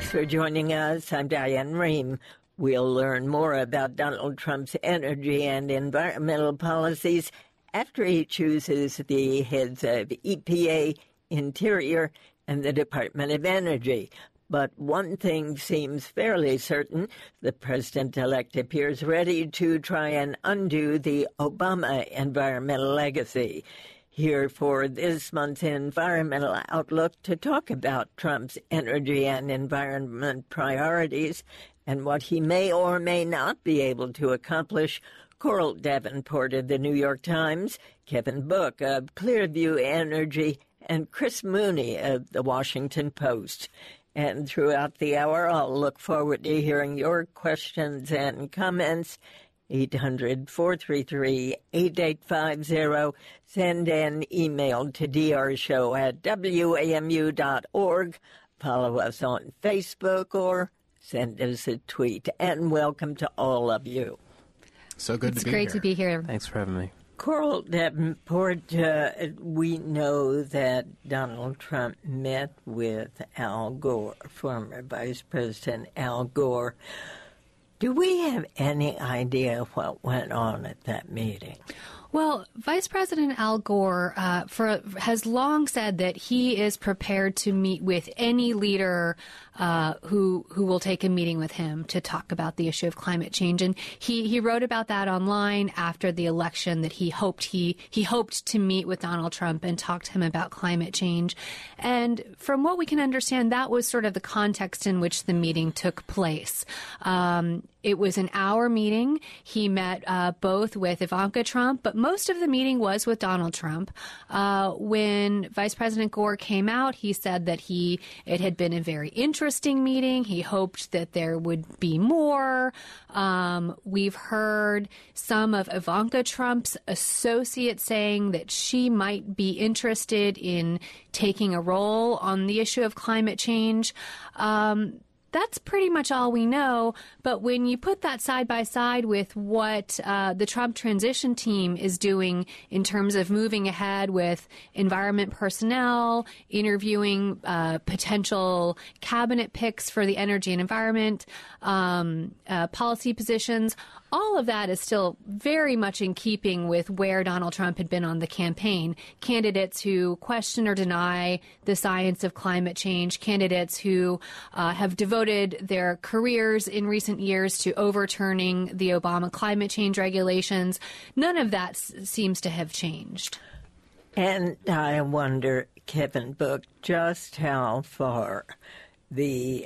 Thanks for joining us. I'm Diane Rehm. We'll learn more about Donald Trump's energy and environmental policies after he chooses the heads of EPA, Interior, and the Department of Energy. But one thing seems fairly certain. The president-elect appears ready to try and undo the Obama environmental legacy. Here for this month's Environmental Outlook to talk about Trump's energy and environment priorities and what he may or may not be able to accomplish, Coral Davenport of the New York Times, Kevin Book of Clearview Energy, and Chris Mooney of the Washington Post. And throughout the hour, I'll look forward to hearing your questions and comments. 800-433-8850. Send an email to drshow@wamu.org. Follow us on Facebook or send us a tweet. And welcome to all of you. So good to be here. It's great to be here. Thanks for having me. Coral Davenport, we know that Donald Trump met with Al Gore, former Vice President Al Gore. Do we have any idea what went on at that meeting? Well, Vice President Al Gore has long said that he is prepared to meet with any leader who will take a meeting with him to talk about the issue of climate change. And he wrote about that online after the election, that he hoped to meet with Donald Trump and talk to him about climate change. And from what we can understand, that was sort of the context in which the meeting took place. It was an hour meeting. He met both with Ivanka Trump, but most of the meeting was with Donald Trump. When Vice President Gore came out, he said that it had been a very interesting meeting. He hoped that there would be more. We've heard some of Ivanka Trump's associates saying that she might be interested in taking a role on the issue of climate change. That's pretty much all we know. But when you put that side by side with what the Trump transition team is doing in terms of moving ahead with environment personnel, interviewing potential cabinet picks for the energy and environment, policy positions, all of that is still very much in keeping with where Donald Trump had been on the campaign. Candidates who question or deny the science of climate change, candidates who have devoted their careers in recent years to overturning the Obama climate change regulations. None of that seems to have changed. And I wonder, Kevin Book, just how far the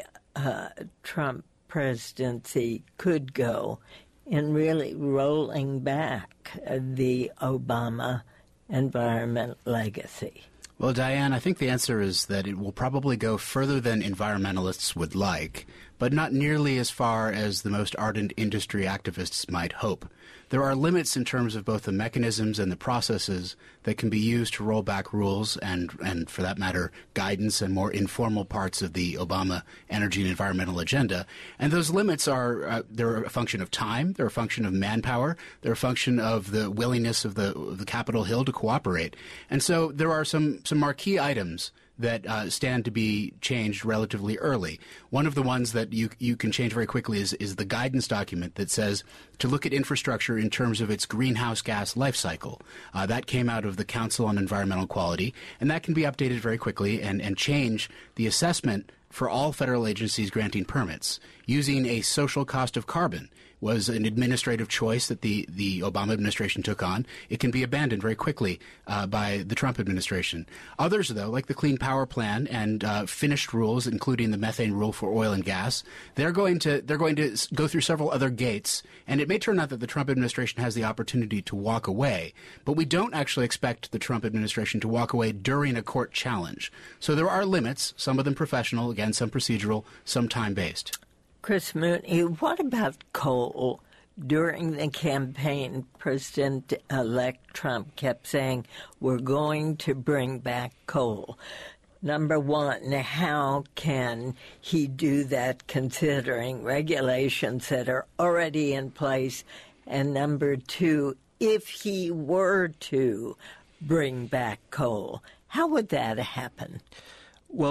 Trump presidency could go in really rolling back the Obama environment legacy. Well, Diane, I think the answer is that it will probably go further than environmentalists would like, but not nearly as far as the most ardent industry activists might hope. There are limits in terms of both the mechanisms and the processes that can be used to roll back rules and for that matter, guidance and more informal parts of the Obama energy and environmental agenda. And those limits they're a function of time, they're a function of manpower, they're a function of the willingness of the Capitol Hill to cooperate. And so there are some marquee items that stand to be changed relatively early. One of the ones that you can change very quickly is the guidance document that says to look at infrastructure in terms of its greenhouse gas life cycle. That came out of the Council on Environmental Quality, and that can be updated very quickly and change the assessment for all federal agencies granting permits. Using a social cost of carbon was an administrative choice that the Obama administration took on. It can be abandoned very quickly by the Trump administration. Others, though, like the Clean Power Plan and finished rules, including the methane rule for oil and gas, they're going to go through several other gates, and it may turn out that the Trump administration has the opportunity to walk away, but we don't actually expect the Trump administration to walk away during a court challenge. So there are limits, some of them professional, again, some procedural, some time-based. Chris Mooney, what about coal? During the campaign, President-elect Trump kept saying, we're going to bring back coal. Number one, how can he do that considering regulations that are already in place? And number two, if he were to bring back coal, how would that happen? Well,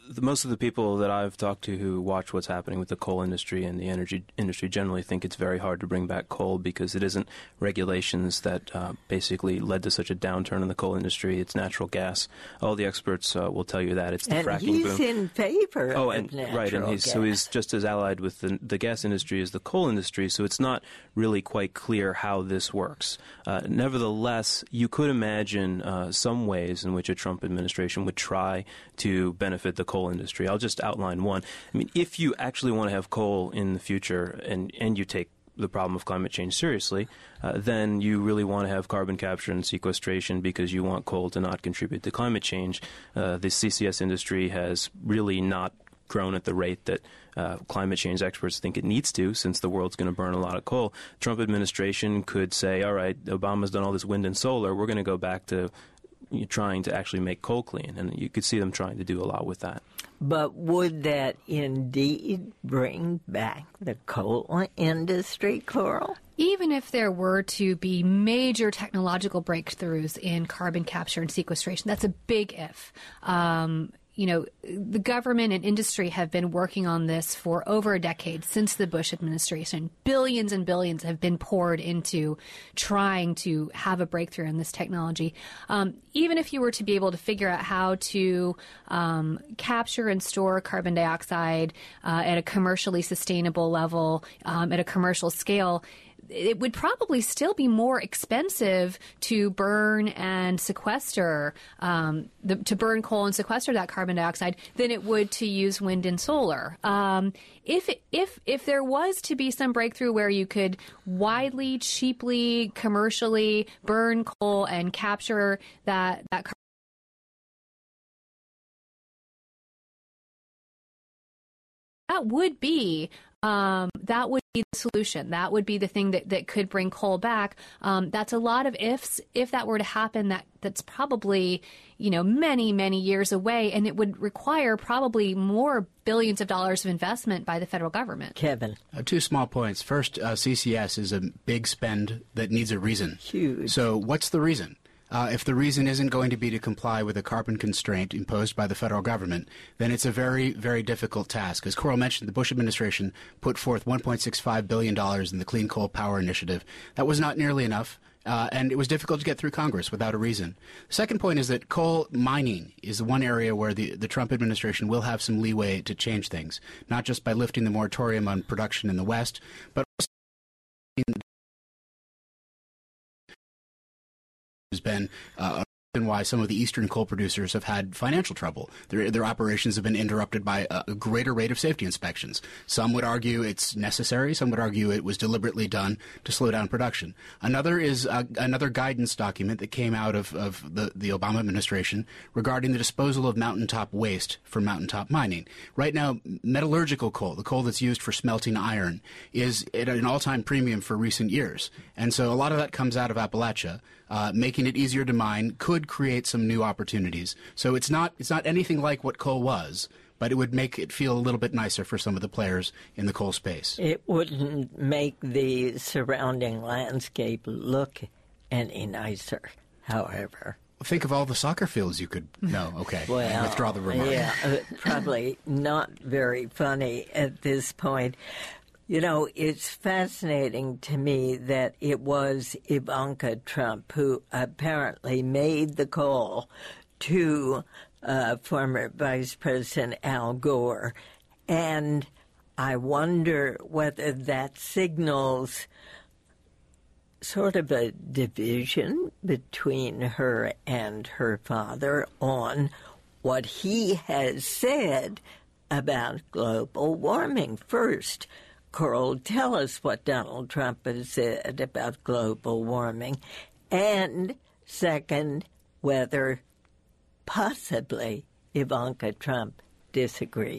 most of the people that I've talked to who watch what's happening with the coal industry and the energy industry generally think it's very hard to bring back coal because it isn't regulations that basically led to such a downturn in the coal industry. It's natural gas. All the experts will tell you that. It's the fracking boom. And he's in favor of natural gas. So he's just as allied with the gas industry as the coal industry, so it's not really quite clear how this works. Nevertheless, you could imagine some ways in which a Trump administration would try to benefit the coal industry. I'll just outline one. I mean, if you actually want to have coal in the future and you take the problem of climate change seriously, then you really want to have carbon capture and sequestration because you want coal to not contribute to climate change. The CCS industry has really not grown at the rate that climate change experts think it needs to, since the world's going to burn a lot of coal. Trump administration could say, all right, Obama's done all this wind and solar, we're going to go back to trying to actually make coal clean, and you could see them trying to do a lot with that. But would that indeed bring back the coal industry, Coral? Even if there were to be major technological breakthroughs in carbon capture and sequestration, that's a big if. The government and industry have been working on this for over a decade, since the Bush administration. Billions and billions have been poured into trying to have a breakthrough in this technology. Even if you were to be able to figure out how to capture and store carbon dioxide at a commercially sustainable level, at a commercial scale, it would probably still be more expensive to burn and sequester, to burn coal and sequester that carbon dioxide than it would to use wind and solar. If there was to be some breakthrough where you could widely, cheaply, commercially burn coal and capture that carbon, that would be the solution. That would be the thing that could bring coal back. That's a lot of ifs. If that were to happen, that's probably, many, many years away, and it would require probably more billions of dollars of investment by the federal government. Kevin. Two small points. First, CCS is a big spend that needs a reason. Huge. So what's the reason? If the reason isn't going to be to comply with a carbon constraint imposed by the federal government, then it's a very, very difficult task. As Coral mentioned, the Bush administration put forth $1.65 billion in the Clean Coal Power Initiative. That was not nearly enough, and it was difficult to get through Congress without a reason. The second point is that coal mining is the one area where the Trump administration will have some leeway to change things, not just by lifting the moratorium on production in the West, but also has been why some of the eastern coal producers have had financial trouble. Their operations have been interrupted by a greater rate of safety inspections. Some would argue it's necessary. Some would argue it was deliberately done to slow down production. Another is another guidance document that came out of the Obama administration regarding the disposal of mountaintop waste from mountaintop mining. Right now, metallurgical coal, the coal that's used for smelting iron, is at an all-time premium for recent years. And so a lot of that comes out of Appalachia. Making it easier to mine could create some new opportunities. So it's not anything like what coal was, but it would make it feel a little bit nicer for some of the players in the coal space. It wouldn't make the surrounding landscape look any nicer, however. Think of all the soccer fields you could... No, okay. Well, withdraw the remark. Yeah, probably not very funny at this point. It's fascinating to me that it was Ivanka Trump who apparently made the call to former Vice President Al Gore. And I wonder whether that signals sort of a division between her and her father on what he has said about global warming. First, Coral, tell us what Donald Trump has said about global warming. And second, whether possibly Ivanka Trump disagrees.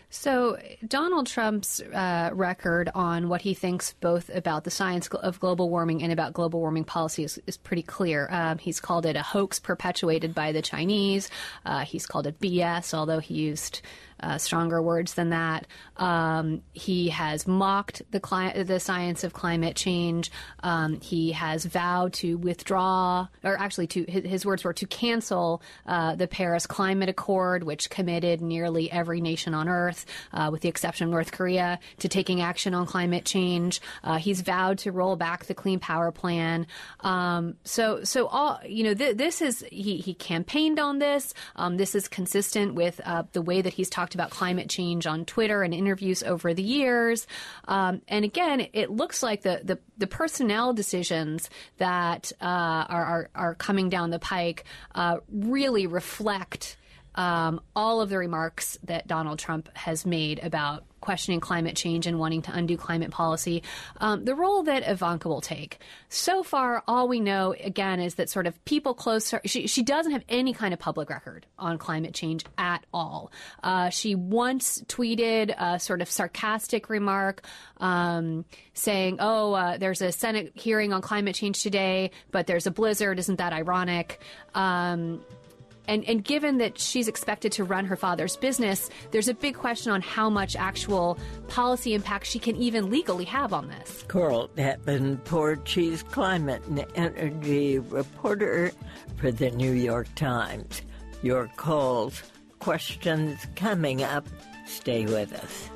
So Donald Trump's record on what he thinks both about the science of global warming and about global warming policy is pretty clear. He's called it a hoax perpetuated by the Chinese. He's called it BS, although he used stronger words than that. He has mocked the science of climate change. He has vowed to withdraw, or actually his words were to cancel the Paris Climate Accord, which committed nearly every nation on Earth, with the exception of North Korea, to taking action on climate change. He's vowed to roll back the Clean Power Plan. So all, this is, he campaigned on this. This is consistent with the way that he's talked about climate change on Twitter and interviews over the years. And again, it looks like the personnel decisions that are coming down the pike really reflect all of the remarks that Donald Trump has made about questioning climate change and wanting to undo climate policy, the role that Ivanka will take. So far, all we know, again, is that sort of people close to her, she doesn't have any kind of public record on climate change at all. She once tweeted a sort of sarcastic remark saying, there's a Senate hearing on climate change today, but there's a blizzard. Isn't that ironic? And given that she's expected to run her father's business, there's a big question on how much actual policy impact she can even legally have on this. Coral Davenport, she's climate and energy reporter for the New York Times. Your calls, questions coming up. Stay with us.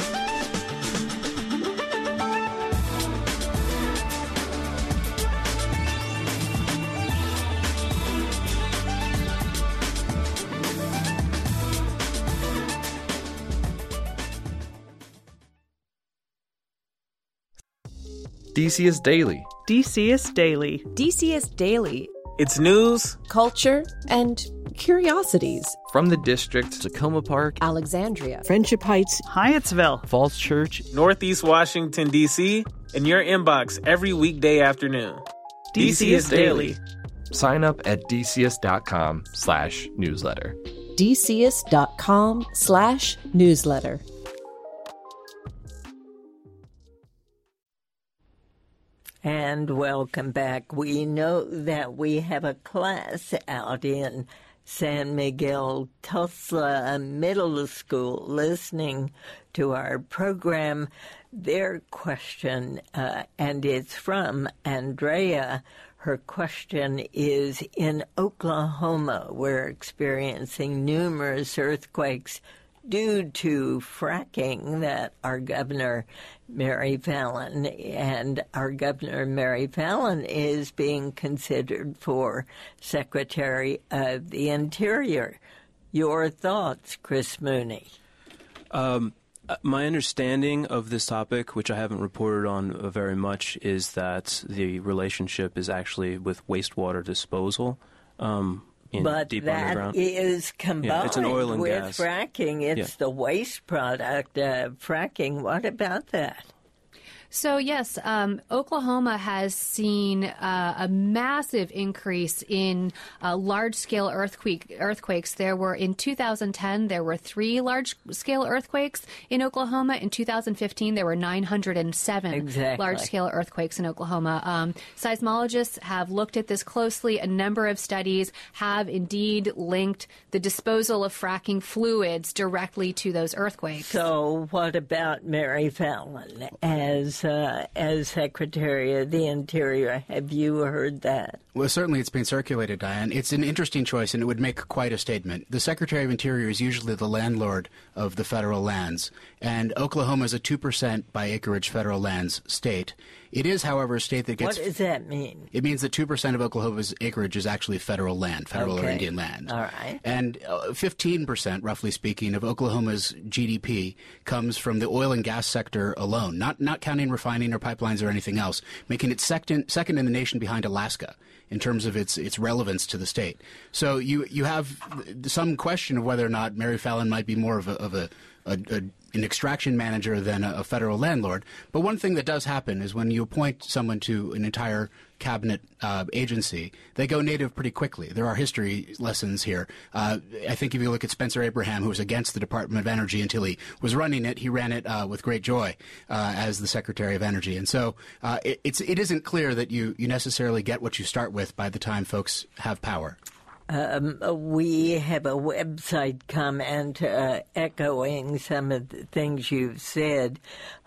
DCS Daily. DCS Daily. DCS Daily. It's news, culture, and curiosities. From the district, Tacoma Park, Alexandria, Friendship Heights, Hyattsville, Falls Church, Northeast Washington, D.C., in your inbox every weekday afternoon. DCS Daily. Sign up at dcs.com/newsletter. dcs.com/newsletter. And welcome back. We know that we have a class out in San Miguel Tulsa Middle School listening to our program. Their question, and it's from Andrea. Her question is, in Oklahoma, we're experiencing numerous earthquakes due to fracking that our Governor Mary Fallon is being considered for Secretary of the Interior. Your thoughts, Chris Mooney? My understanding of this topic, which I haven't reported on very much, is that the relationship is actually with wastewater disposal. But that is combined it's an oil and with gas. fracking. It's the waste product of fracking. What about that? So, yes, Oklahoma has seen a massive increase in large-scale earthquakes. In 2010, there were 3 large-scale earthquakes in Oklahoma. In 2015, there were 907 large-scale earthquakes in Oklahoma. Seismologists have looked at this closely. A number of studies have indeed linked the disposal of fracking fluids directly to those earthquakes. So what about Mary Fallon as Secretary of the Interior? Have you heard that? Well, certainly it's been circulated, Diane. It's an interesting choice, and it would make quite a statement. The Secretary of Interior is usually the landlord of the federal lands, and Oklahoma is a 2% by acreage federal lands state. It is, however, a state that gets... What does that mean? It means that 2% of Oklahoma's acreage is actually federal land, federal or Indian land. All right. And 15%, roughly speaking, of Oklahoma's GDP comes from the oil and gas sector alone, not counting refining or pipelines or anything else, making it second in the nation behind Alaska in terms of its relevance to the state. So you have some question of whether or not Mary Fallon might be more of an extraction manager than a federal landlord. But one thing that does happen is when you appoint someone to an entire cabinet agency, they go native pretty quickly. There are history lessons here. I think if you look at Spencer Abraham, who was against the Department of Energy until he was running it, he ran it with great joy as the Secretary of Energy. And so it isn't clear that you necessarily get what you start with by the time folks have power. We have a website comment echoing some of the things you've said.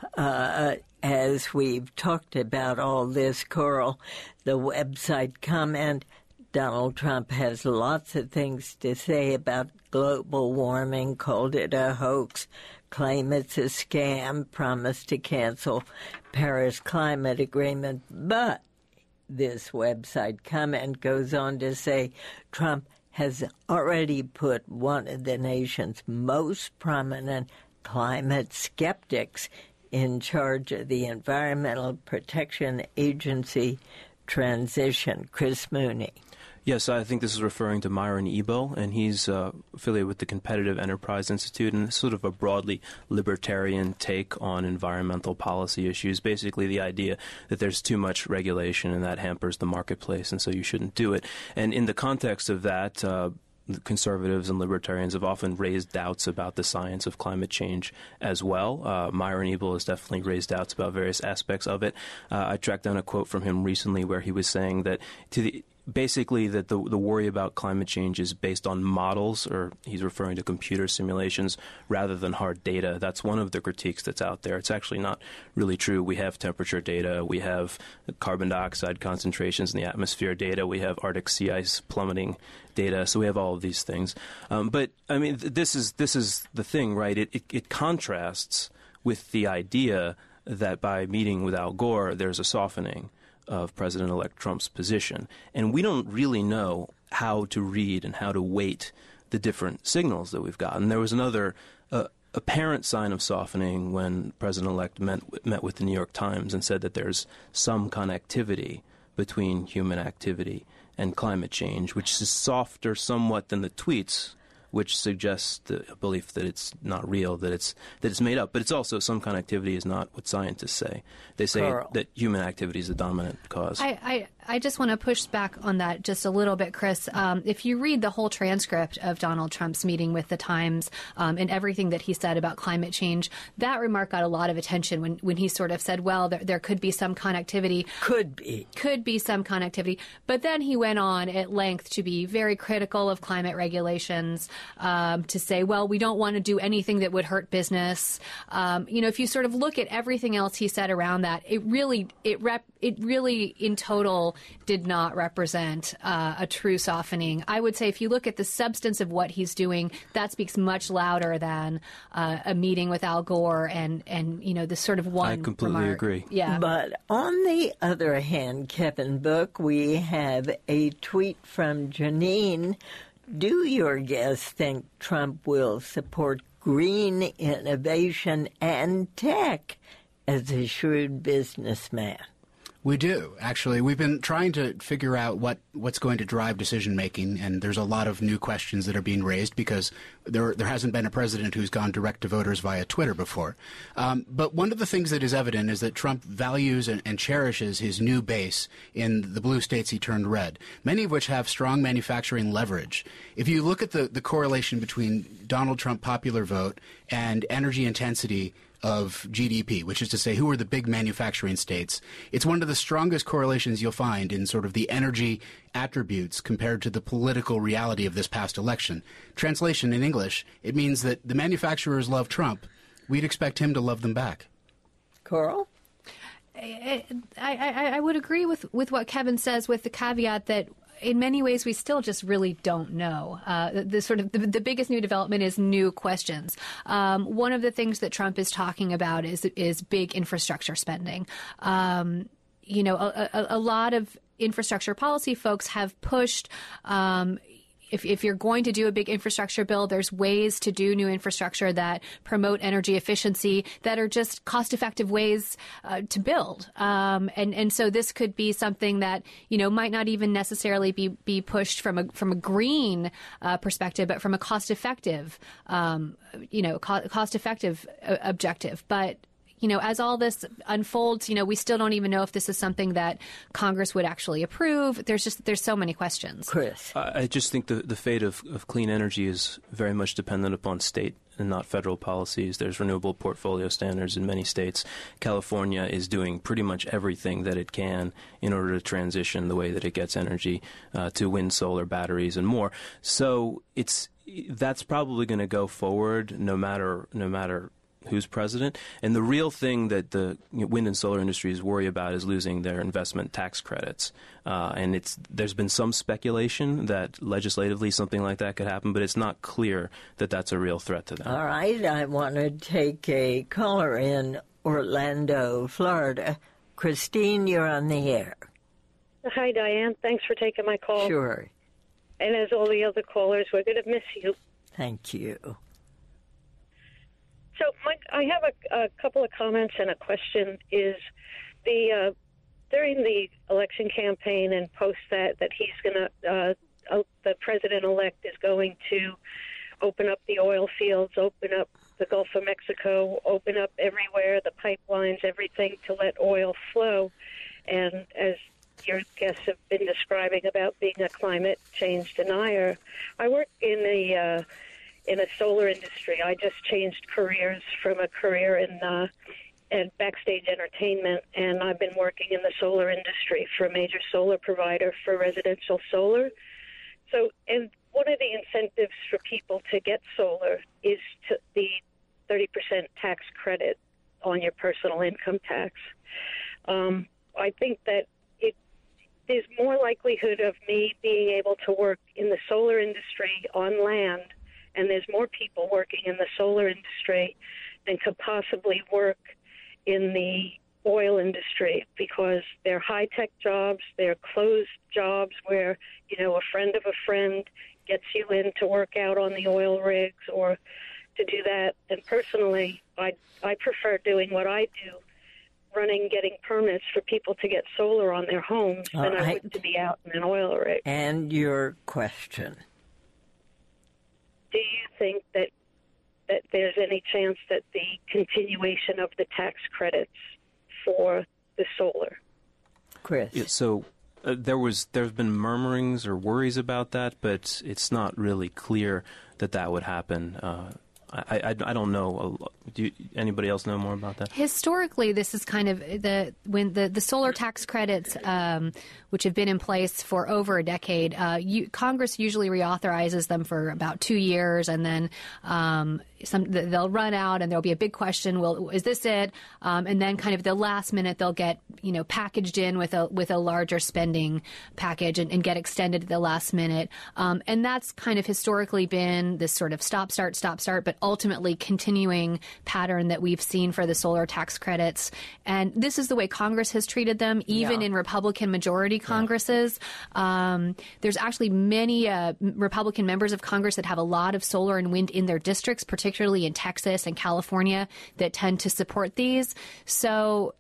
As we've talked about all this, Coral, the website comment, Donald Trump has lots of things to say about global warming, called it a hoax, claim it's a scam, promised to cancel Paris Climate Agreement. But this website comment goes on to say Trump has already put one of the nation's most prominent climate skeptics in charge of the Environmental Protection Agency transition. Chris Mooney. Yes, I think this is referring to Myron Ebel, and he's affiliated with the Competitive Enterprise Institute, and it's sort of a broadly libertarian take on environmental policy issues. Basically, the idea that there's too much regulation and that hampers the marketplace, and so you shouldn't do it. And in the context of that, conservatives and libertarians have often raised doubts about the science of climate change as well. Myron Ebel has definitely raised doubts about various aspects of it. I tracked down a quote from him recently where he was saying that basically that the worry about climate change is based on models, or he's referring to computer simulations, rather than hard data. That's one of the critiques that's out there. It's actually not really true. We have temperature data. We have carbon dioxide concentrations in the atmosphere data. We have Arctic sea ice plummeting data. So we have all of these things. But, I mean, this is the thing, right? It contrasts with the idea that by meeting with Al Gore, there's a softening of President-elect Trump's position. And we don't really know how to read and how to weight the different signals that we've gotten. There was another apparent sign of softening when President-elect met with the New York Times and said that there's some connectivity between human activity and climate change, which is softer somewhat than the tweets, which suggests the belief that it's not real, that it's made up. But it's also some connectivity is not what scientists say. They say that human activity is the dominant cause. I just want to push back on that just a little bit, Chris. If you read the whole transcript of Donald Trump's meeting with the Times and everything that he said about climate change, that remark got a lot of attention when he sort of said, well, there could be some connectivity. Could be some connectivity. But then he went on at length to be very critical of climate regulations, to say, well, we don't want to do anything that would hurt business. If you sort of look at everything else he said around that, it really in total did not represent a true softening. I would say if you look at the substance of what he's doing, that speaks much louder than a meeting with Al Gore and this sort of one. I completely agree. Yeah. But on the other hand, Kevin Book, we have a tweet from Janine. Do your guests think Trump will support green innovation and tech as a shrewd businessman? We do, actually. We've been trying to figure out what's going to drive decision-making, and there's a lot of new questions that are being raised because there hasn't been a president who's gone direct to voters via Twitter before. But one of the things that is evident is that Trump values and cherishes his new base in the blue states he turned red, many of which have strong manufacturing leverage. If you look at the correlation between Donald Trump popular vote and energy intensity of GDP, which is to say who are the big manufacturing states, it's one of the strongest correlations you'll find in sort of the energy attributes compared to the political reality of this past election. Translation in English, it means that the manufacturers love Trump. We'd expect him to love them back. Coral? I would agree with what Kevin says, with the caveat that in many ways, we still just really don't know. The biggest new development is new questions. One of the things that Trump is talking about is big infrastructure spending. A lot of infrastructure policy folks have pushed. If you're going to do a big infrastructure bill, there's ways to do new infrastructure that promote energy efficiency that are just cost-effective ways to build. And so this could be something that, might not even necessarily be pushed from a green perspective, but from a cost-effective objective. But as all this unfolds, we still don't even know if this is something that Congress would actually approve. There's so many questions. Chris. I just think the fate of clean energy is very much dependent upon state and not federal policies. There's renewable portfolio standards in many states. California is doing pretty much everything that it can in order to transition the way that it gets energy to wind, solar, batteries, and more. So that's probably going to go forward no matter who's president. And the real thing that the wind and solar industries worry about is losing their investment tax credits. And there's been some speculation that legislatively something like that could happen, but it's not clear that that's a real threat to them. All right, I want to take a caller in Orlando, Florida. Christine, you're on the air. Hi, Diane. Thanks for taking my call. Sure. And as all the other callers, we're going to miss you. Thank you. So, Mike, I have a couple of comments and a question. Is during the election campaign and post that he's going to, the president-elect is going to open up the oil fields, open up the Gulf of Mexico, open up everywhere, the pipelines, everything to let oil flow. And as your guests have been describing about being a climate change denier, I work in a solar industry. I just changed careers from a career in backstage entertainment, and I've been working in the solar industry for a major solar provider for residential solar. So, and one of the incentives for people to get solar is the 30% tax credit on your personal income tax. I think that there's more likelihood of me being able to work in the solar industry on land, and there's more people working in the solar industry than could possibly work in the oil industry, because they're high-tech jobs, they're closed jobs where, a friend of a friend gets you in to work out on the oil rigs or to do that. And personally, I prefer doing what I do, getting permits for people to get solar on their homes than I would to be out in an oil rig. And your question. Do you think that there's any chance that the continuation of the tax credits for the solar? Chris. Yeah, so there's been murmurings or worries about that, but it's not really clear that would happen. I don't know. Do anybody else know more about that? Historically, this is kind of when the solar tax credits, which have been in place for over a decade, Congress usually reauthorizes them for about 2 years, and then they'll run out, and there'll be a big question: well, is this it? And then, kind of the last minute, they'll get packaged in with a larger spending package and get extended at the last minute. And that's kind of historically been this sort of stop start, but ultimately continuing pattern that we've seen for the solar tax credits. And this is the way Congress has treated them, even in Republican majority Congresses. There's actually many Republican members of Congress that have a lot of solar and wind in their districts, particularly in Texas and California, that tend to support these. So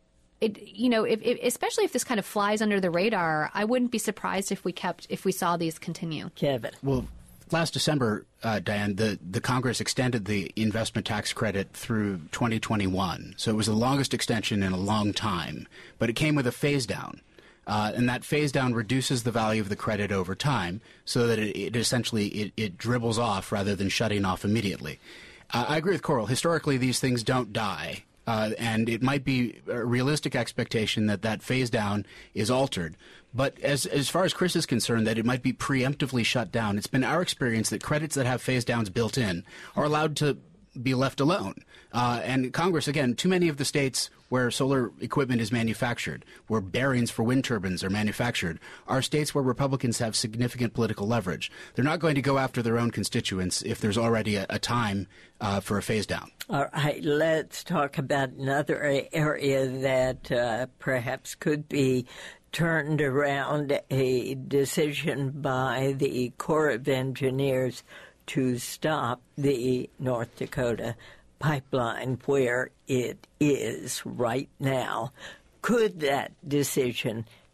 especially if this kind of flies under the radar, I wouldn't be surprised if we saw these continue. Kevin. Well, last December, Diane, the Congress extended the investment tax credit through 2021. So it was the longest extension in a long time. But it came with a phase down. And that phase down reduces the value of the credit over time so that it essentially dribbles off rather than shutting off immediately. I agree with Coral. Historically, these things don't die. And it might be a realistic expectation that phase down is altered. But as far as Chris is concerned, that it might be preemptively shut down, it's been our experience that credits that have phase downs built in are allowed to be left alone. And Congress, again, too many of the states where solar equipment is manufactured, where bearings for wind turbines are manufactured, are states where Republicans have significant political leverage. They're not going to go after their own constituents if there's already a time for a phase down. All right, let's talk about another area that perhaps could be turned around, a decision by the Corps of Engineers to stop the North Dakota pipeline where it is right now. Could that decision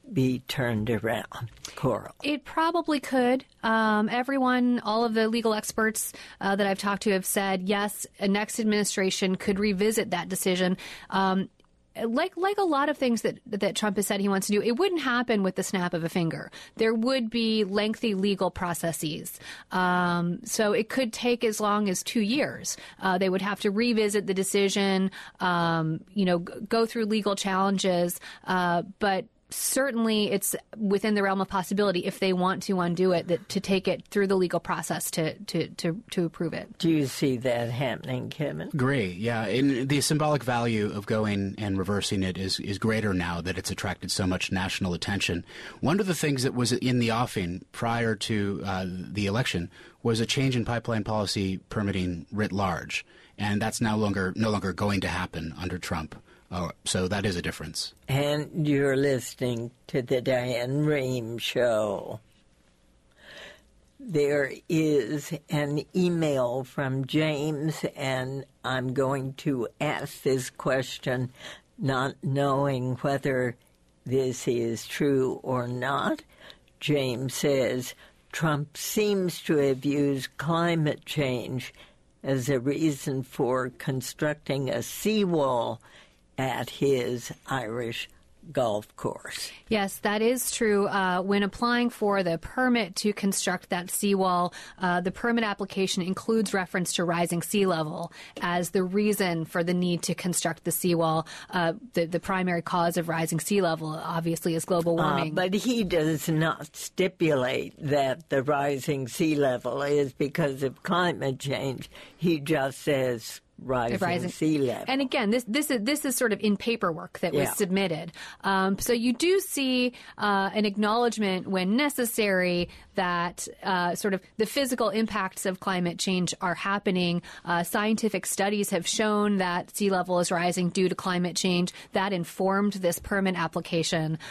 be turned around, Coral? It probably could. Everyone, all of the legal experts that I've talked to have said, yes, a next administration could revisit that decision. Like a lot of things that Trump has said he wants to do, it wouldn't happen with the snap of a finger. There would be lengthy legal processes. So it could take as long as 2 years. They would have to revisit the decision, go through legal challenges. But certainly it's within the realm of possibility, if they want to undo it, to take it through the legal process to approve it. Do you see that happening, Kevin? Agree, yeah. And the symbolic value of going and reversing it is greater now that it's attracted so much national attention. One of the things that was in the offing prior to the election was a change in pipeline policy permitting writ large, and that's no longer going to happen under Trump. So that is a difference. And you're listening to the Diane Rehm Show. There is an email from James, and I'm going to ask this question, not knowing whether this is true or not. James says, Trump seems to have used climate change as a reason for constructing a seawall at his Irish golf course. Yes, that is true. When applying for the permit to construct that seawall, the permit application includes reference to rising sea level as the reason for the need to construct the seawall. The primary cause of rising sea level, obviously, is global warming. But he does not stipulate that the rising sea level is because of climate change. He just says rising sea level. And again, this is sort of in paperwork that was submitted. So you do see an acknowledgement when necessary that sort of the physical impacts of climate change are happening. Scientific studies have shown that sea level is rising due to climate change. That informed this permit application.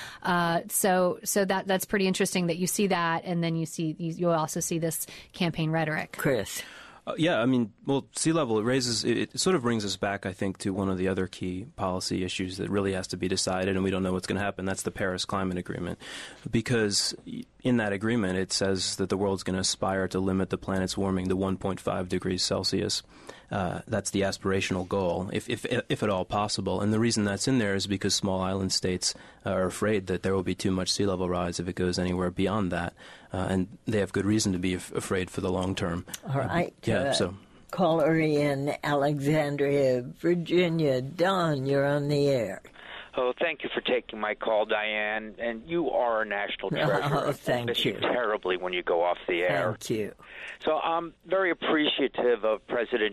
So that's pretty interesting that you see that, and then you'll also see this campaign rhetoric. Chris. Yeah, I mean, sea level, it sort of brings us back, I think, to one of the other key policy issues that really has to be decided, and we don't know what's going to happen. That's the Paris Climate Agreement. Because in that agreement, it says that the world's going to aspire to limit the planet's warming to 1.5 degrees Celsius. That's the aspirational goal, if at all possible. And the reason that's in there is because small island states are afraid that there will be too much sea level rise if it goes anywhere beyond that. And they have good reason to be afraid for the long term. All right. So caller in Alexandria, Virginia. Don, you're on the air. Oh, thank you for taking my call, Diane. And you are a national treasure. Oh, thank you. I miss you terribly when you go off the air. Thank you. So I'm very appreciative of President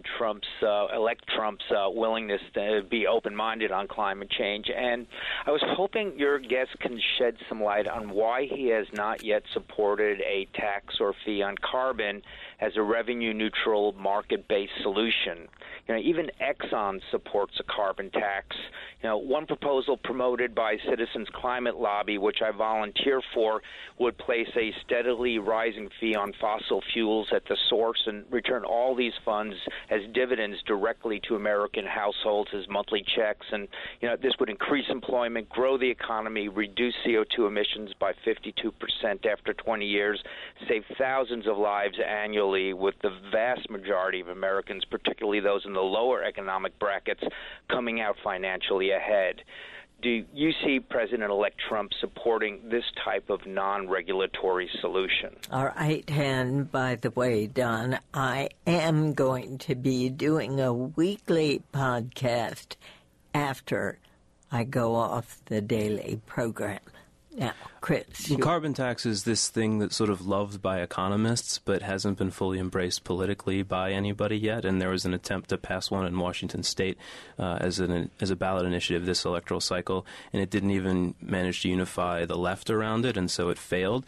elect Trump's willingness to be open-minded on climate change. And I was hoping your guest can shed some light on why he has not yet supported a tax or fee on carbon as a revenue-neutral, market-based solution. Even Exxon supports a carbon tax. One proposal promoted by Citizens Climate Lobby, which I volunteer for, would place a steadily rising fee on fossil fuels at the source and return all these funds as dividends directly to American households as monthly checks. And, this would increase employment, grow the economy, reduce CO2 emissions by 52% after 20 years, save thousands of lives annually, with the vast majority of Americans, particularly those in the lower economic brackets, coming out financially ahead. Do you see President-elect Trump supporting this type of non-regulatory solution? All right, and by the way, Don, I am going to be doing a weekly podcast after I go off the daily program. Now, Chris. Carbon tax is this thing that's sort of loved by economists but hasn't been fully embraced politically by anybody yet. And there was an attempt to pass one in Washington State as a ballot initiative this electoral cycle, and it didn't even manage to unify the left around it, and so it failed.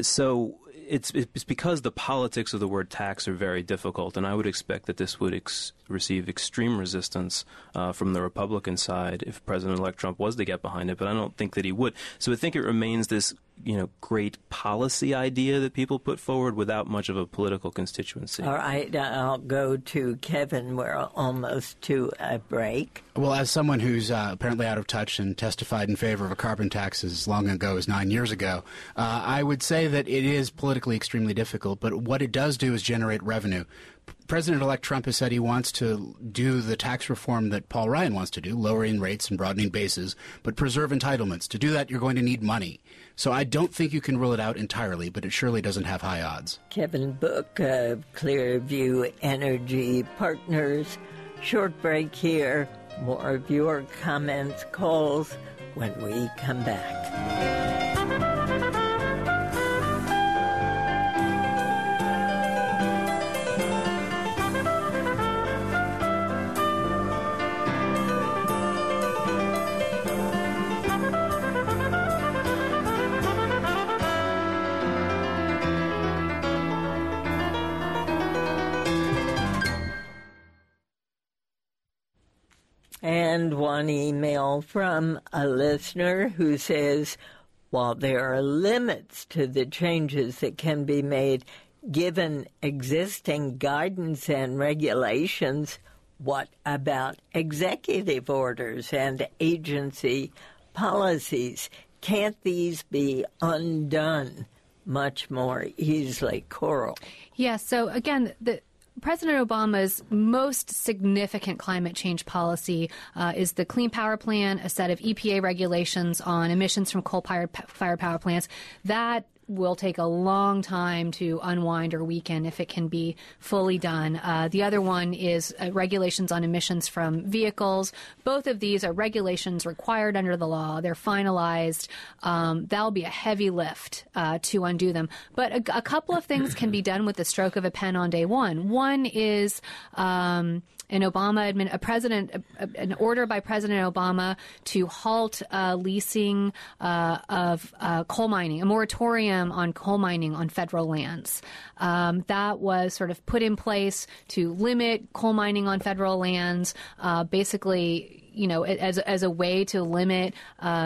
So it's because the politics of the word tax are very difficult, and I would expect that this would receive extreme resistance from the Republican side if President-elect Trump was to get behind it, but I don't think that he would. So I think it remains this great policy idea that people put forward without much of a political constituency. All right, I'll go to Kevin. We're almost to a break. Well, as someone who's apparently out of touch and testified in favor of a carbon tax as long ago as 9 years ago, I would say that it is politically extremely difficult, but what it does do is generate revenue. President-elect Trump has said he wants to do the tax reform that Paul Ryan wants to do, lowering rates and broadening bases, but preserve entitlements. To do that, you're going to need money. So I don't think you can rule it out entirely, but it surely doesn't have high odds. Kevin Book of Clearview Energy Partners. Short break here. More of your comments, calls when we come back. And one email from a listener who says, while there are limits to the changes that can be made given existing guidance and regulations, what about executive orders and agency policies? Can't these be undone much more easily? Coral. Yeah, so again, President Obama's most significant climate change policy is the Clean Power Plan, a set of EPA regulations on emissions from coal-fired power plants. That will take a long time to unwind or weaken if it can be fully done. The other one is regulations on emissions from vehicles. Both of these are regulations required under the law. They're finalized. That'll be a heavy lift to undo them. But a couple of things can be done with the stroke of a pen on day one. One is an order by President Obama to halt leasing of coal mining, a moratorium on coal mining on federal lands. That was sort of put in place to limit coal mining on federal lands, basically, as a way to limit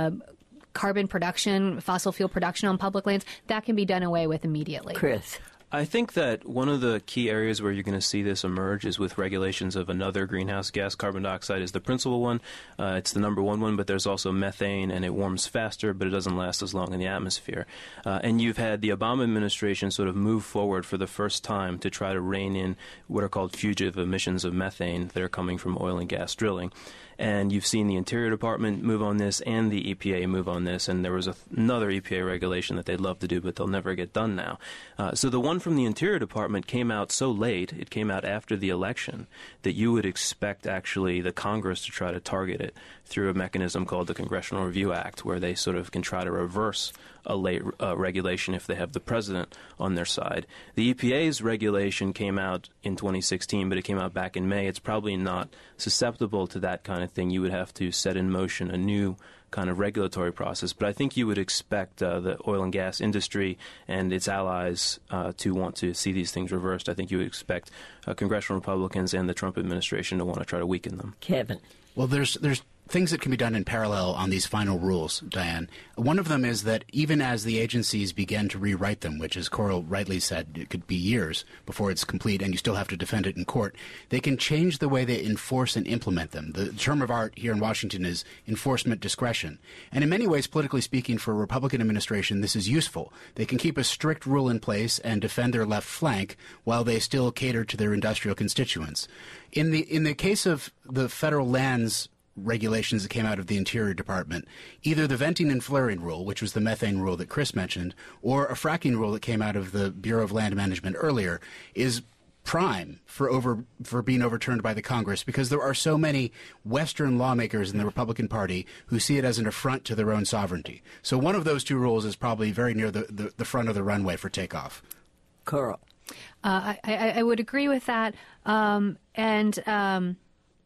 carbon production, fossil fuel production on public lands. That can be done away with immediately. Chris. I think that one of the key areas where you're going to see this emerge is with regulations of another greenhouse gas. Carbon dioxide is the principal one. It's the number one, but there's also methane, and it warms faster, but it doesn't last as long in the atmosphere. And you've had the Obama administration sort of move forward for the first time to try to rein in what are called fugitive emissions of methane that are coming from oil and gas drilling. And you've seen the Interior Department move on this and the EPA move on this, and there was another EPA regulation that they'd love to do, but they'll never get done now. So the one from the Interior Department came out so late, it came out after the election, that you would expect actually the Congress to try to target it through a mechanism called the Congressional Review Act, where they sort of can try to reverse a late regulation if they have the president on their side. The EPA's regulation came out in 2016, but it came out back in May. It's probably not susceptible to that kind of thing. You would have to set in motion a new kind of regulatory process. But I think you would expect the oil and gas industry and its allies to want to see these things reversed. I think you would expect congressional Republicans and the Trump administration to want to try to weaken them. Kevin. Well, there's things that can be done in parallel on these final rules, Diane. One of them is that even as the agencies begin to rewrite them, which, as Coral rightly said, it could be years before it's complete and you still have to defend it in court, they can change the way they enforce and implement them. The term of art here in Washington is enforcement discretion. And in many ways, politically speaking, for a Republican administration, this is useful. They can keep a strict rule in place and defend their left flank while they still cater to their industrial constituents. In the case of the federal lands regulations that came out of the Interior Department, either the venting and flaring rule, which was the methane rule that Chris mentioned, or a fracking rule that came out of the Bureau of Land Management earlier, is prime for being overturned by the Congress, because there are so many Western lawmakers in the Republican Party who see it as an affront to their own sovereignty. So one of those two rules is probably very near the front of the runway for takeoff. Coral. I would agree with that.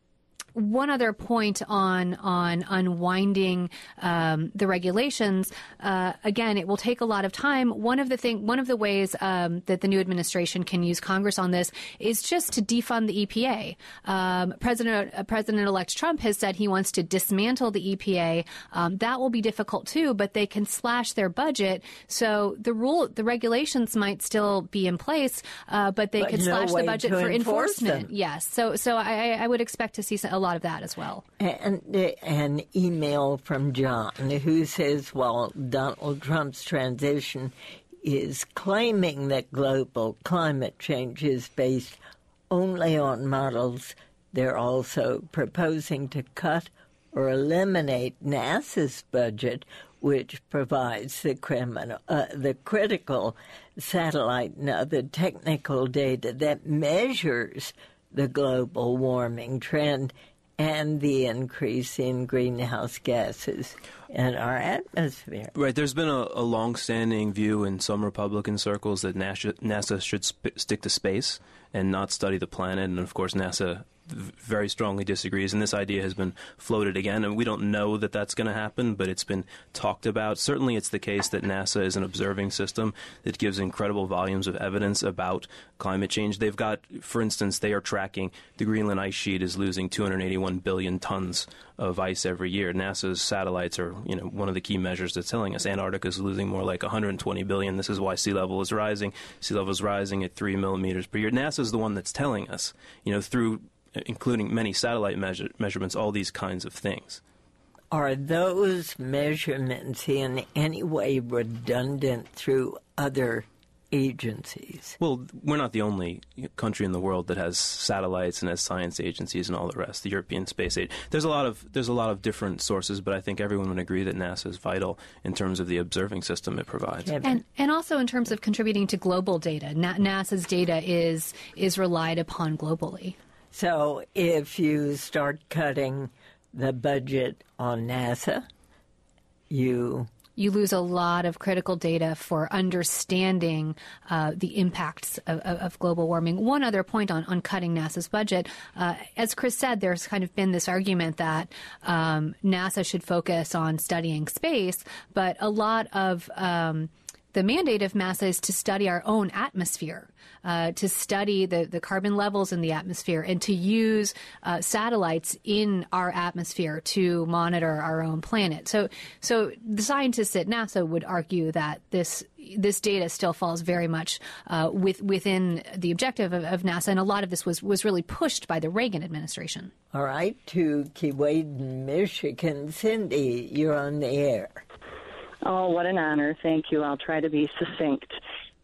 One other point on unwinding the regulations. Again, it will take a lot of time. One of the ways that the new administration can use Congress on this is just to defund the EPA. President-elect Trump has said he wants to dismantle the EPA. That will be difficult too, but they can slash their budget. So the regulations might still be in place, but they could slash the budget for enforcement. Yes. So I would expect to see a lot of that as well. And an email from John who says, while Donald Trump's transition is claiming that global climate change is based only on models, they're also proposing to cut or eliminate NASA's budget, which provides the critical satellite and other technical data that measures the global warming trend and the increase in greenhouse gases in our atmosphere. Right. There's been a long-standing view in some Republican circles that NASA should stick to space and not study the planet. And, of course, NASA very strongly disagrees, and this idea has been floated again, and we don't know that that's going to happen, but it's been talked about. Certainly it's the case that NASA is an observing system that gives incredible volumes of evidence about climate change. They've got, for instance, they are tracking the Greenland ice sheet is losing 281 billion tons of ice every year. NASA's satellites are, one of the key measures that's telling us Antarctica is losing more like 120 billion. This is why sea level is rising. Sea level is rising at 3 millimeters per year. NASA is the one that's telling us, through including many satellite measurements, all these kinds of things. Are those measurements in any way redundant through other agencies? Well, we're not the only country in the world that has satellites and has science agencies and all the rest. The European Space Agency. There's a lot of different sources, but I think everyone would agree that NASA is vital in terms of the observing system it provides. And also in terms of contributing to global data. NASA's data is relied upon globally. So if you start cutting the budget on NASA, you lose a lot of critical data for understanding the impacts of global warming. One other point on cutting NASA's budget, as Chris said, there's kind of been this argument that NASA should focus on studying space, but a lot of the mandate of NASA is to study our own atmosphere, to study the carbon levels in the atmosphere, and to use satellites in our atmosphere to monitor our own planet. So the scientists at NASA would argue that this data still falls very much within the objective of NASA, and a lot of this was really pushed by the Reagan administration. All right, to Keewaydin, Michigan. Cindy, you're on the air. Oh, what an honor. Thank you. I'll try to be succinct.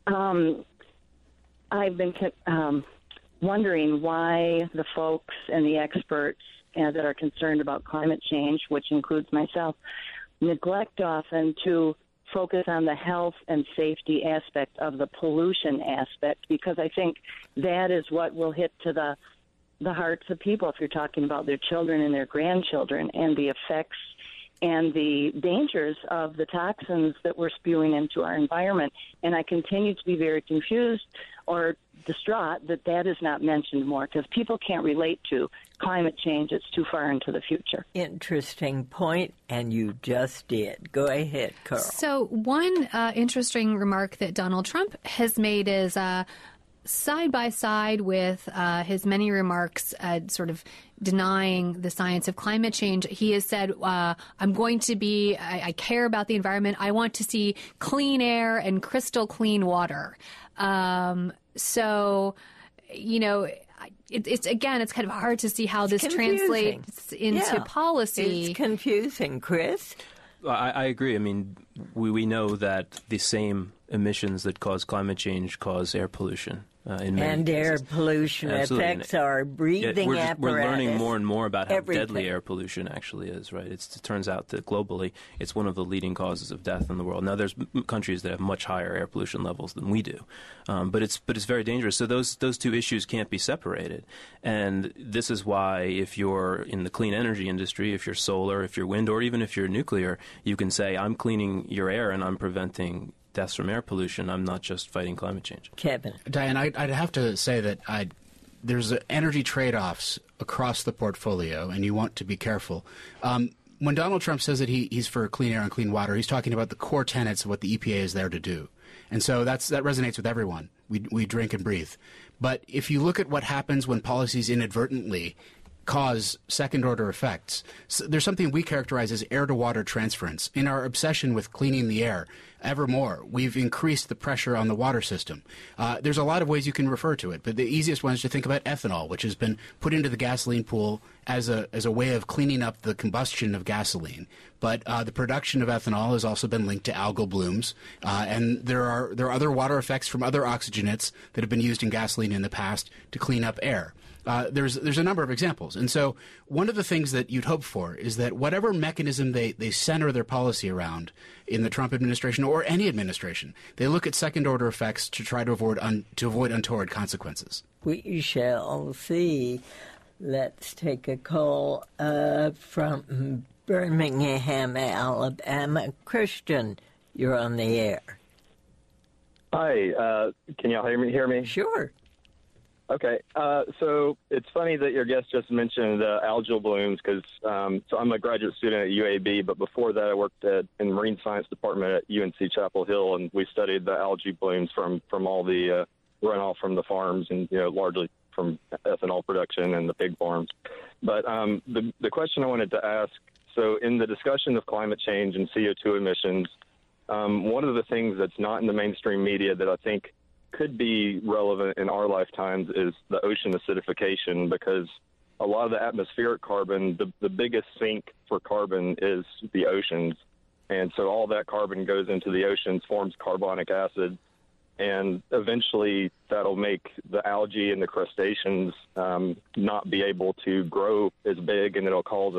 I've been wondering why the folks and the experts that are concerned about climate change, which includes myself, neglect often to focus on the health and safety aspect of the pollution aspect, because I think that is what will hit to the hearts of people if you're talking about their children and their grandchildren and the effects and the dangers of the toxins that we're spewing into our environment. And I continue to be very confused or distraught that is not mentioned more, because people can't relate to climate change. It's too far into the future. Interesting point, and you just did. Go ahead, Carl. So one interesting remark that Donald Trump has made is side by side with his many remarks sort of denying the science of climate change, he has said, I care about the environment. I want to see clean air and crystal clean water. It's kind of hard to see how this translates into policy. It's confusing, Chris. I agree. I mean, we know that the same emissions that cause climate change cause air pollution. And air pollution affects our breathing apparatus. We're learning more and more about how deadly air pollution actually is, right? It turns out that globally it's one of the leading causes of death in the world. Now, there's countries that have much higher air pollution levels than we do, but it's very dangerous. So those two issues can't be separated. And this is why if you're in the clean energy industry, if you're solar, if you're wind, or even if you're nuclear, you can say, I'm cleaning your air and I'm preventing deaths from air pollution. I'm not just fighting climate change. Kevin. Diane, I'd have to say that there's energy trade-offs across the portfolio, and you want to be careful. When Donald Trump says that he's for clean air and clean water, he's talking about the core tenets of what the EPA is there to do. And so that resonates with everyone. We drink and breathe. But if you look at what happens when policies inadvertently cause second-order effects, so there's something we characterize as air-to-water transference. In our obsession with cleaning the air evermore, we've increased the pressure on the water system. There's a lot of ways you can refer to it, but the easiest one is to think about ethanol, which has been put into the gasoline pool as a way of cleaning up the combustion of gasoline. But the production of ethanol has also been linked to algal blooms, and there are other water effects from other oxygenates that have been used in gasoline in the past to clean up air. There's a number of examples. And so one of the things that you'd hope for is that whatever mechanism they center their policy around in the Trump administration or any administration, they look at second-order effects to try to avoid untoward consequences. We shall see. Let's take a call from Birmingham, Alabama. Christian, you're on the air. Hi. Can y'all hear me? Sure. Okay, so it's funny that your guest just mentioned algal blooms because so I'm a graduate student at UAB, but before that I worked in the Marine Science Department at UNC Chapel Hill, and we studied the algae blooms from all the runoff from the farms and largely from ethanol production and the pig farms. But the question I wanted to ask, so in the discussion of climate change and CO2 emissions, one of the things that's not in the mainstream media that I think could be relevant in our lifetimes is the ocean acidification, because a lot of the atmospheric carbon, the biggest sink for carbon is the oceans. And so all that carbon goes into the oceans, forms carbonic acid, and eventually that'll make the algae and the crustaceans not be able to grow as big, and it'll cause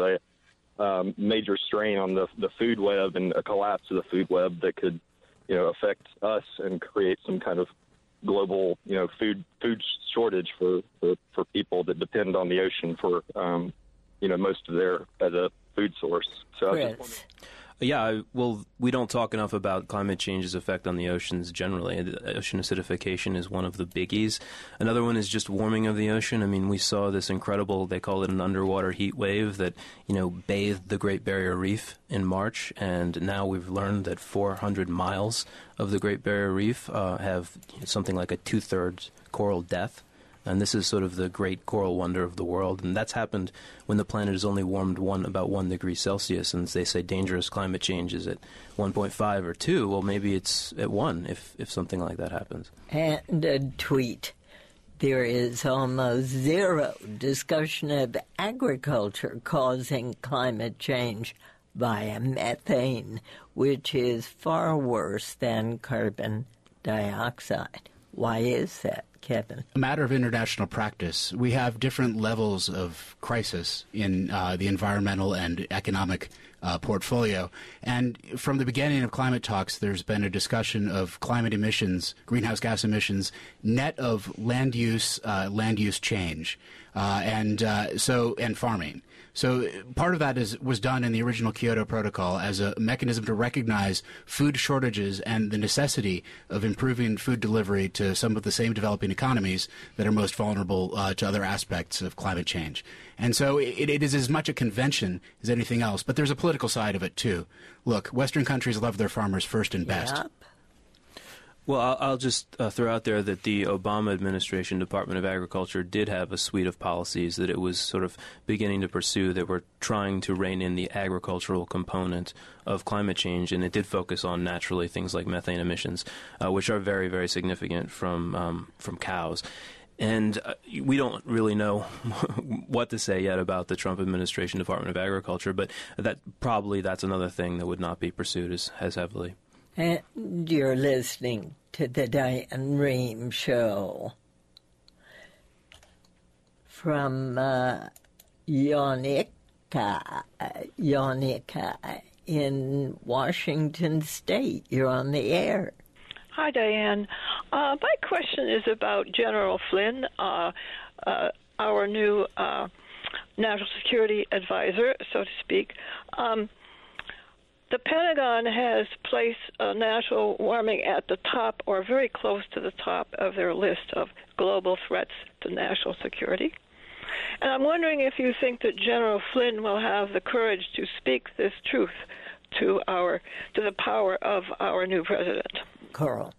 a major strain on the food web and a collapse of the food web that could affect us and create some kind of global, food shortage for people that depend on the ocean for, most of their as a food source. So I was just Yeah, well, we don't talk enough about climate change's effect on the oceans generally. Ocean acidification is one of the biggies. Another one is just warming of the ocean. I mean, we saw this incredible, they call it an underwater heat wave that, bathed the Great Barrier Reef in March, and now we've learned that 400 miles of the Great Barrier Reef have something like a 2/3 coral death. And this is sort of the great coral wonder of the world. And that's happened when the planet has only warmed about 1 degree Celsius. And they say dangerous climate change is at 1.5 or 2. Well, maybe it's at 1 if something like that happens. And a tweet. There is almost zero discussion of agriculture causing climate change via methane, which is far worse than carbon dioxide. Why is that, Kevin? A matter of international practice. We have different levels of crisis in the environmental and economic portfolio. And from the beginning of climate talks, there's been a discussion of climate emissions, greenhouse gas emissions, net of land use change, and farming. So part of that was done in the original Kyoto Protocol as a mechanism to recognize food shortages and the necessity of improving food delivery to some of the same developing economies that are most vulnerable to other aspects of climate change. And so it is as much a convention as anything else, but there's a political side of it too. Look, Western countries love their farmers first and best. Yep. Well, I'll just throw out there that the Obama administration Department of Agriculture did have a suite of policies that it was sort of beginning to pursue that were trying to rein in the agricultural component of climate change, and it did focus on naturally things like methane emissions, which are very, very significant from cows. And we don't really know what to say yet about the Trump administration Department of Agriculture, but that's another thing that would not be pursued as heavily. And you're listening to the Diane Rehm Show. From Yonika in Washington State. You're on the air. Hi, Diane. My question is about General Flynn, our new national security advisor, so to speak. the Pentagon has placed national warming at the top or very close to the top of their list of global threats to national security. And I'm wondering if you think that General Flynn will have the courage to speak this truth to the power of our new president. Coral.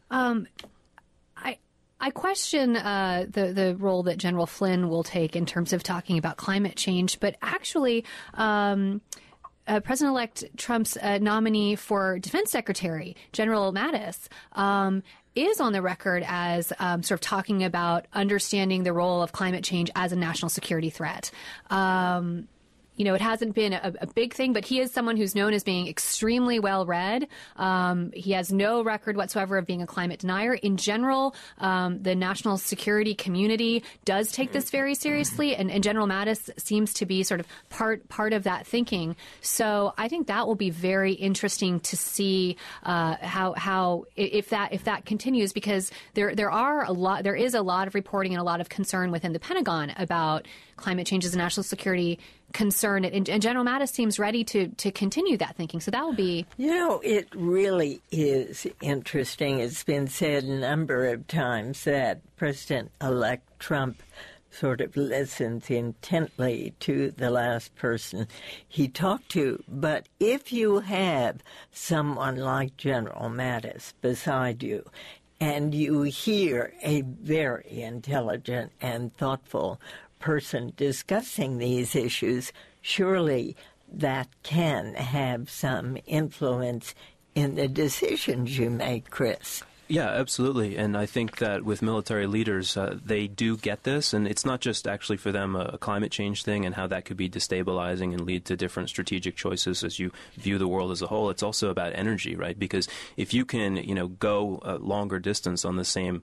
I question the role that General Flynn will take in terms of talking about climate change, but actually President-elect Trump's nominee for Defense Secretary, General Mattis, is on the record as sort of talking about understanding the role of climate change as a national security threat. It hasn't been a big thing, but he is someone who's known as being extremely well-read. He has no record whatsoever of being a climate denier. In general, the national security community does take this very seriously, and General Mattis seems to be sort of part of that thinking. So I think that will be very interesting to see how if that continues, because there is a lot of reporting and a lot of concern within the Pentagon about climate change as a national security concern, and General Mattis seems ready to continue that thinking. So that will be... It really is interesting. It's been said a number of times that President-elect Trump sort of listens intently to the last person he talked to. But if you have someone like General Mattis beside you, and you hear a very intelligent and thoughtful person discussing these issues, surely that can have some influence in the decisions you make, Chris. Yeah, absolutely. And I think that with military leaders, they do get this. And it's not just actually for them a climate change thing and how that could be destabilizing and lead to different strategic choices as you view the world as a whole. It's also about energy, right? Because if you can, go a longer distance on the same,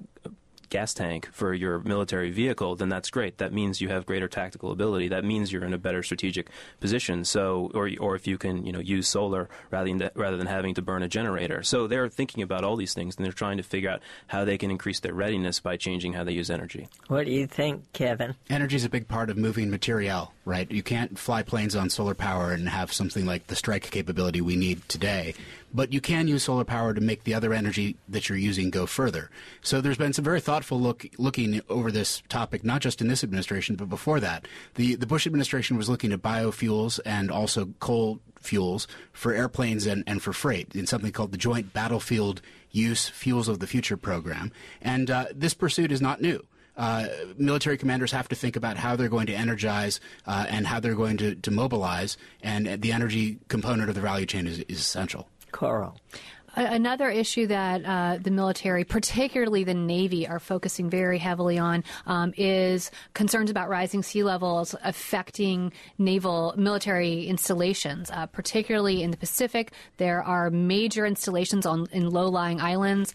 gas tank for your military vehicle, then that's great. That means you have greater tactical ability. That means you're in a better strategic position. So, or if you can, use solar rather than having to burn a generator. So they're thinking about all these things, and they're trying to figure out how they can increase their readiness by changing how they use energy. What do you think, Kevin? Energy is a big part of moving material, right? You can't fly planes on solar power and have something like the strike capability we need today. But you can use solar power to make the other energy that you're using go further. So there's been some very thoughtful looking over this topic, not just in this administration, but before that. The Bush administration was looking at biofuels and also coal fuels for airplanes and for freight in something called the Joint Battlefield Use Fuels of the Future program. And this pursuit is not new. Military commanders have to think about how they're going to energize and how they're going to mobilize, and the energy component of the value chain is essential. Coral. Another issue that the military, particularly the Navy, are focusing very heavily on is concerns about rising sea levels affecting military installations, particularly in the Pacific. There are major installations in low-lying islands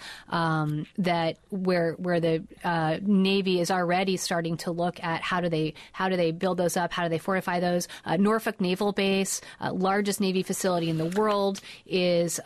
that where the Navy is already starting to look at how do they build those up, how do they fortify those. Norfolk Naval Base, largest Navy facility in the world, is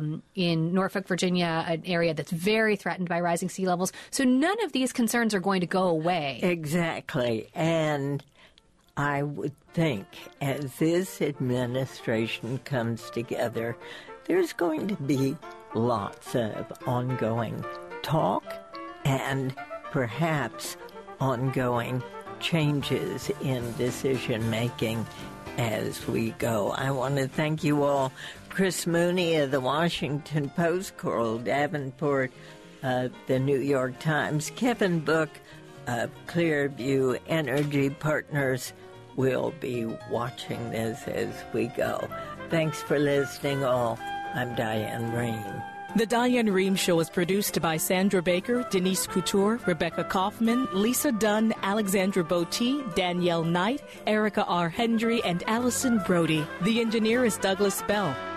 in Norfolk, Virginia, an area that's very threatened by rising sea levels. So none of these concerns are going to go away. Exactly. And I would think as this administration comes together, there's going to be lots of ongoing talk and perhaps ongoing changes in decision-making as we go. I want to thank you all. Chris Mooney of the Washington Post, Coral Davenport of the New York Times, Kevin Book of Clearview Energy Partners. Will be watching this as we go. Thanks for listening all. I'm Diane Rehm. The Diane Rehm Show is produced by Sandra Baker, Denise Couture, Rebecca Kaufman, Lisa Dunn, Alexandra Botti, Danielle Knight, Erica R. Hendry, and Allison Brody. The engineer is Douglas Bell.